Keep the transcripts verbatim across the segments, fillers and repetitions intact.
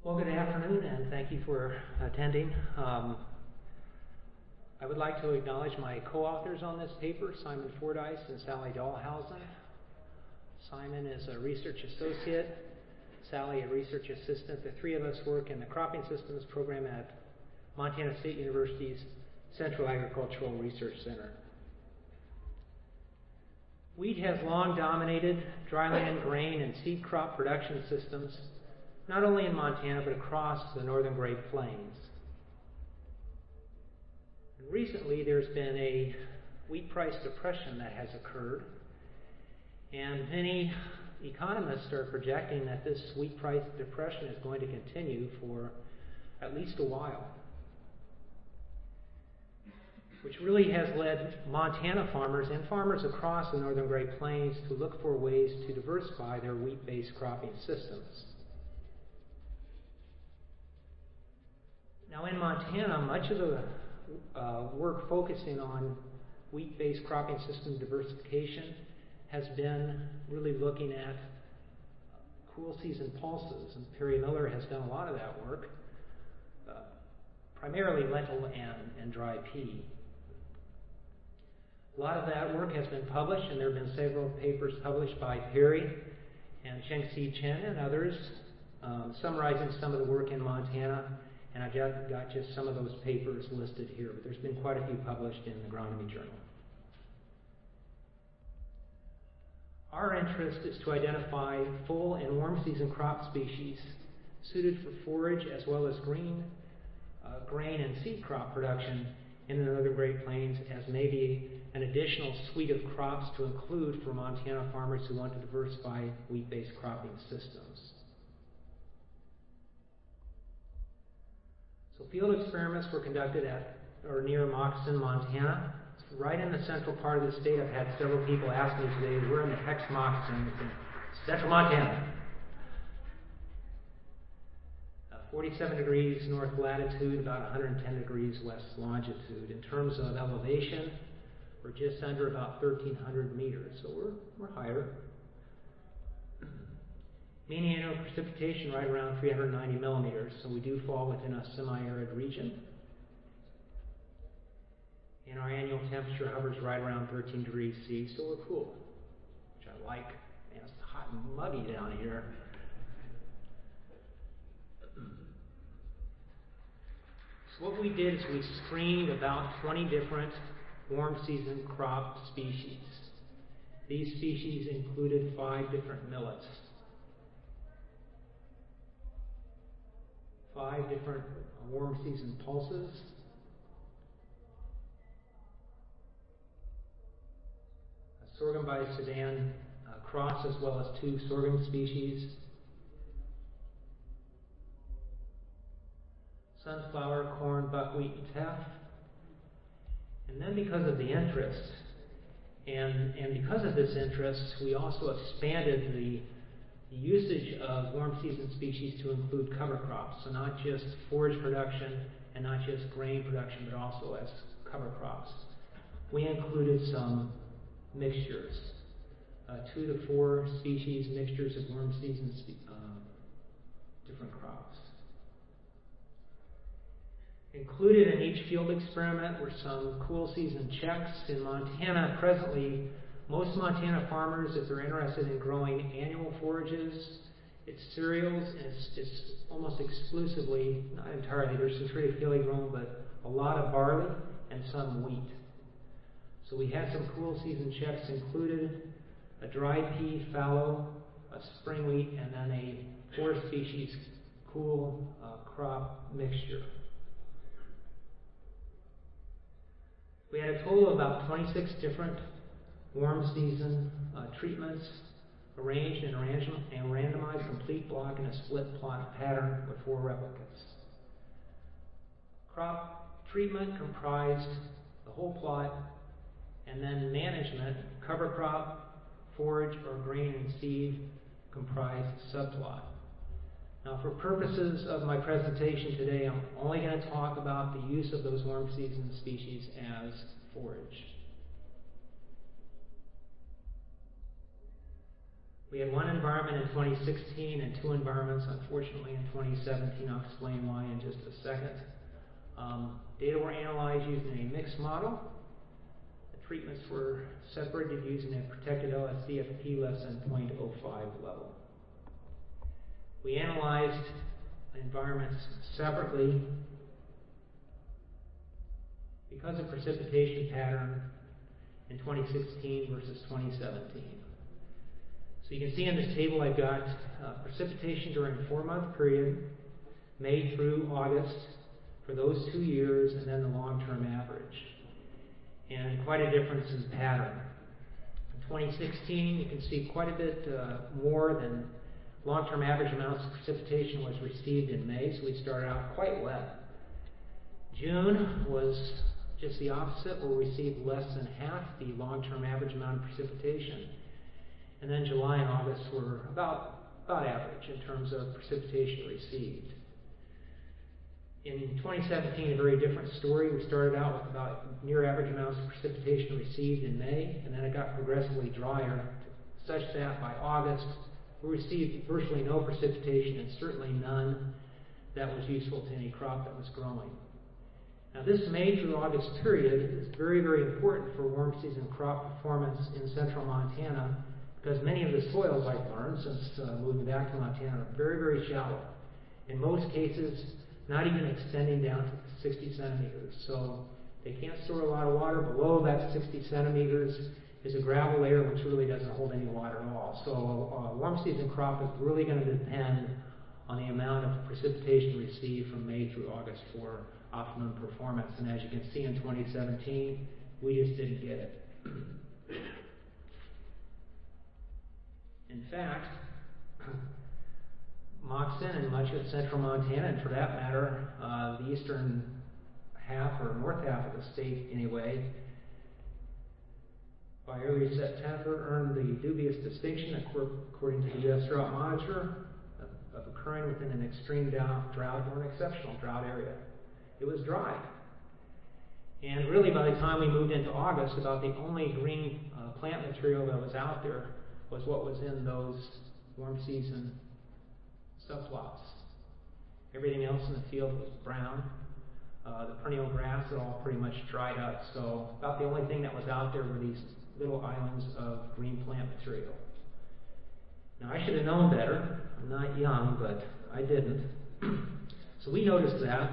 Well, good afternoon, and thank you for attending. Um, I would like to acknowledge my co-authors on this paper, Simon Fordyce and Sally Dahlhausen. Simon is a research associate, Sally a research assistant. The three of us work in the cropping systems program at Montana State University's Central Agricultural Research Center. Wheat has long dominated dryland grain and seed crop production systems, not only in Montana but across the northern Great Plains. And recently there's been a wheat price depression that has occurred, and many economists are projecting that this wheat price depression is going to continue for at least a while, which really has led Montana farmers and farmers across the northern Great Plains to look for ways to diversify their wheat-based cropping systems. Now in Montana, much of the uh, work focusing on wheat-based cropping system diversification has been really looking at cool season pulses, and Perry Miller has done a lot of that work, uh, primarily lentil and, and dry pea. A lot of that work has been published, and there have been several papers published by Perry and Cheng-Si Chen and others, um, summarizing some of the work in Montana, and I've got, got just some of those papers listed here, but there's been quite a few published in the Agronomy Journal. Our interest is to identify full and warm season crop species suited for forage as well as green, uh, grain and seed crop production in the northern Great Plains as maybe an additional suite of crops to include for Montana farmers who want to diversify wheat-based cropping systems. So field experiments were conducted at or near Moccasin, Montana. It's right in the central part of the state. I've had several people ask me today, where in the heck's Moccasin? It's in central Montana. Uh, forty-seven degrees north latitude, about one hundred ten degrees west longitude. In terms of elevation, we're just under about thirteen hundred meters, so we're, we're higher. Mean annual precipitation right around three hundred ninety millimeters, so we do fall within a semi-arid region. And our annual temperature hovers right around thirteen degrees C, so we're cool, which I like. Man, it's hot and muggy down here. So what we did is we screened about twenty different warm season crop species. These species included five different millets, five different warm season pulses, a sorghum by Sudan uh, cross, as well as two sorghum species, sunflower, corn, buckwheat, and teff. And then because of the interest, and, and because of this interest, we also expanded the usage of warm season species to include cover crops. So not just forage production and not just grain production, but also as cover crops. We included some mixtures, uh, two to four species mixtures of warm season spe uh, different crops. Included in each field experiment were some cool season checks. In Montana presently, most Montana farmers, if they're interested in growing annual forages, it's cereals, and it's, it's almost exclusively, not entirely, there's some triticale grown, but a lot of barley and some wheat. So we had some cool season checks included, a dry pea fallow, a spring wheat, and then a four species cool uh, crop mixture. We had a total of about twenty-six different warm season uh, treatments arranged in a random, and randomized complete block in a split plot pattern with four replicates. Crop treatment comprised the whole plot, and then management, cover crop, forage, or grain and seed comprised subplot. Now, for purposes of my presentation today, I'm only going to talk about the use of those warm season species as forage. We had one environment in twenty sixteen and two environments, unfortunately, in twenty seventeen. I'll explain why in just a second. Um, data were analyzed using a mixed model. The treatments were separated using a protected L S D at P less than zero point zero five level. We analyzed environments separately because of precipitation pattern in twenty sixteen versus twenty seventeen. So you can see in this table I've got uh, precipitation during a four-month period, May through August, for those two years, and then the long-term average. And quite a difference in pattern. In twenty sixteen, you can see quite a bit uh, more than long-term average amounts of precipitation was received in May, so we started out quite wet. June was just the opposite. We received less than half the long-term average amount of precipitation. And then July and August were about, about average in terms of precipitation received. In twenty seventeen, a very different story. We started out with about near average amounts of precipitation received in May, and then it got progressively drier, such that by August, we received virtually no precipitation and certainly none that was useful to any crop that was growing. Now, this May through August period is very, very important for warm season crop performance in central Montana, because many of the soils, I've learned since uh, moving back to Montana, are very, very shallow. In most cases, not even extending down to sixty centimeters. So they can't store a lot of water. Below that sixty centimeters is a gravel layer which really doesn't hold any water at all. So a warm season crop is really going to depend on the amount of precipitation received from May through August for optimum performance. And as you can see in twenty seventeen, we just didn't get it. In fact, Moxon and much of central Montana, and for that matter, uh, the eastern half or north half of the state anyway, by early September earned the dubious distinction, according to the U S Drought Monitor, of, of occurring within an extreme drought or an exceptional drought area. It was dry. And really, by the time we moved into August, about the only green uh, plant material that was out there was what was in those warm season subplots. Everything else in the field was brown. Uh, the perennial grass had all pretty much dried up, so about the only thing that was out there were these little islands of green plant material. Now, I should have known better. I'm not young, but I didn't. So we noticed that.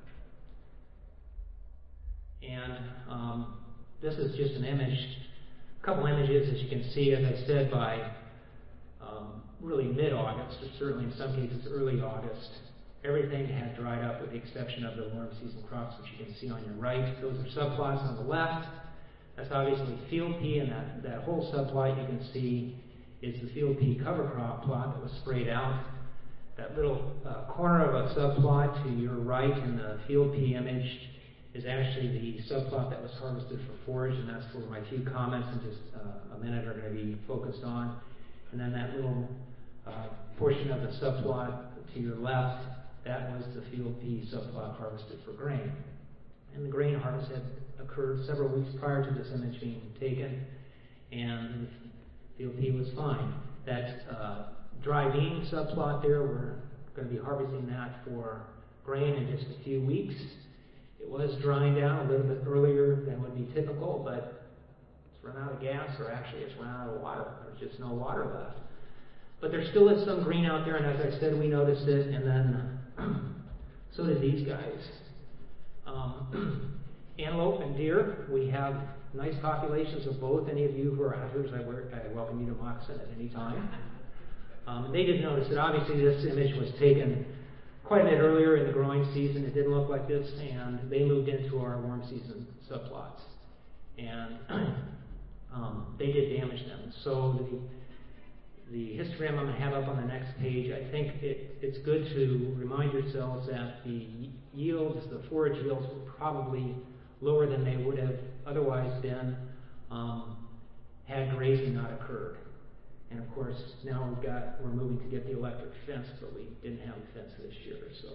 And um, this is just an image, a couple images, as you can see, as I said, by um, really mid-August, or certainly in some cases early August. Everything had dried up with the exception of the warm season crops, which you can see on your right. Those are subplots on the left. That's obviously field pea, and that, that whole subplot you can see is the field pea cover crop plot that was sprayed out. That little uh, corner of a subplot to your right in the field pea image is actually the subplot that was harvested for forage, and that's where my few comments in just uh, a minute are going to be focused on. And then that little uh, portion of the subplot to your left, that was the field pea subplot harvested for grain. And the grain harvest had occurred several weeks prior to this image being taken, and the field pea was fine. That uh, dry bean subplot there, we're going to be harvesting that for grain in just a few weeks. It was drying down a little bit earlier than would be typical, but it's run out of gas, or actually it's run out of water. There's just no water left. But there still is some green out there, and as I said, we noticed it, and then so did these guys. Um, antelope and deer, we have nice populations of both. Any of you who are hunters, I, work, I welcome you to Moxon at any time. Um, they did notice it. Obviously, this image was taken quite a bit earlier in the growing season. It didn't look like this, and they moved into our warm season subplots. And um, they did damage them. So the The histogram I'm going to have up on the next page, I think it, it's good to remind yourselves that the yields, the forage yields, were probably lower than they would have otherwise been um, had grazing not occurred. And of course, now we've got, we're moving to get the electric fence, but we didn't have a fence this year, so.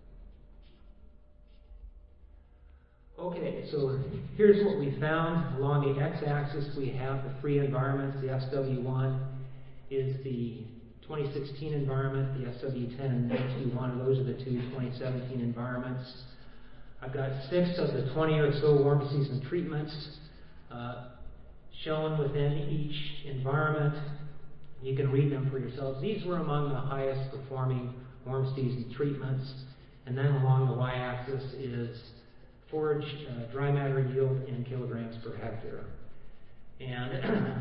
Okay, so here's what we found. Along the x-axis, we have the free environments, the S W one. is the twenty sixteen environment, the S W ten and N T one. Those are the two twenty seventeen environments. I've got six of the twenty or so warm season treatments uh, shown within each environment. You can read them for yourselves. These were among the highest performing warm season treatments. And then along the y-axis is forage uh, dry matter yield in kilograms per hectare. And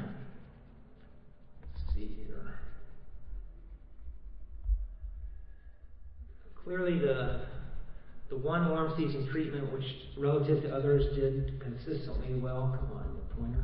let's see here. Clearly the the one warm season treatment which relative to others did consistently well, come on, the pointer,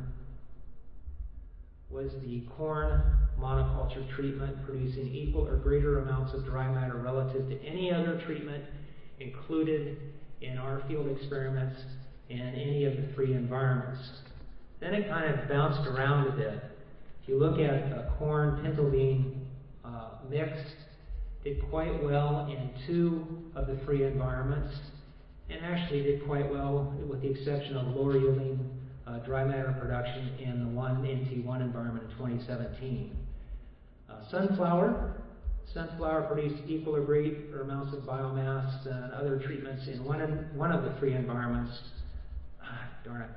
was the corn monoculture treatment, producing equal or greater amounts of dry matter relative to any other treatment included in our field experiments in any of the three environments. Then it kind of bounced around a bit. If you look at a corn pinto bean uh, mix, did quite well in two of the three environments, and actually did quite well with the exception of lower yielding uh, dry matter production in the one N T one environment in twenty seventeen. Uh, sunflower, sunflower produced equal or greater amounts of biomass than other treatments in one, in, one of the three environments. Ah, darn it.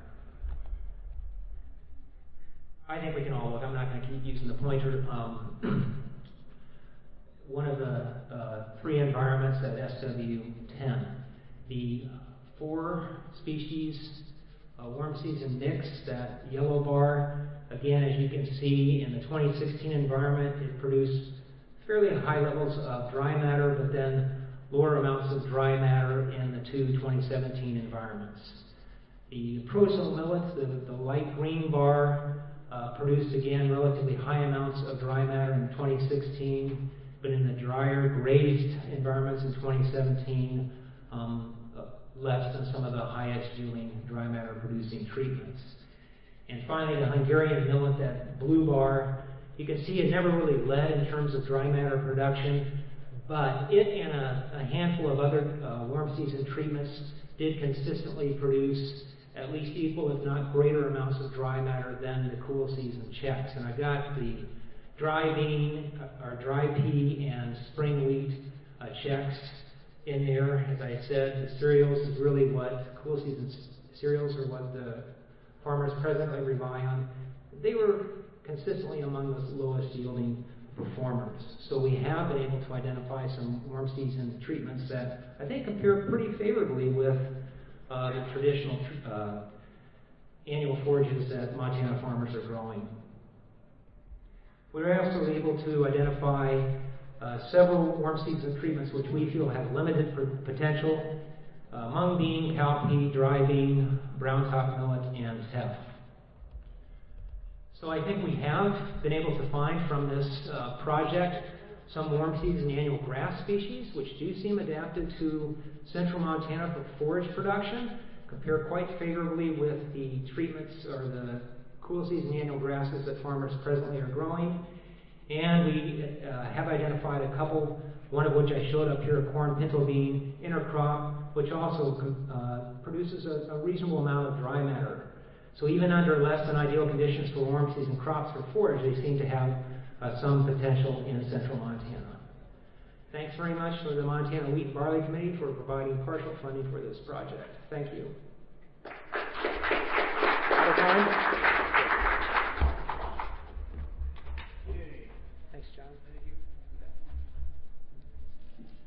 I think we can all look. I'm not going to keep using the pointer. Um, one of the uh, three environments at S W ten. The four species uh, warm season mix, that yellow bar, again, as you can see in the twenty sixteen environment, it produced fairly high levels of dry matter, but then lower amounts of dry matter in the two twenty seventeen environments. The Prosol millet, the, the light green bar, uh, produced again relatively high amounts of dry matter in twenty sixteen, but in the drier, grazed environments in twenty seventeen, um, uh, less than some of the highest yielding dry matter producing treatments. And finally, the Hungarian millet, that blue bar, you can see it never really led in terms of dry matter production, but it and a, a handful of other uh, warm season treatments did consistently produce at least equal, if not greater amounts of dry matter than the cool season checks. And I've got the dry bean, or dry pea and spring wheat uh, checks in there. As I said, the cereals is really what, cool season cereals are what the farmers presently rely on. They were consistently among the lowest yielding performers. So we have been able to identify some warm season treatments that I think compare pretty favorably with uh, the traditional uh, annual forages that Montana farmers are growing. We were also able to identify uh, several warm season treatments which we feel have limited potential: uh, mung bean, cowpea, dry bean, brown top millet, and teff. So I think we have been able to find from this uh, project some warm season annual grass species which do seem adapted to central Montana for forage production, compare quite favorably with the treatments or the cool season annual grasses that farmers presently are growing. And we uh, have identified a couple, one of which I showed up here, a corn pinto bean intercrop, which also uh, produces a, a reasonable amount of dry matter. So even under less than ideal conditions for warm season crops for forage, they seem to have uh, some potential in central Montana. Thanks very much to the Montana Wheat and Barley Committee for providing partial funding for this project. Thank you. Out of time?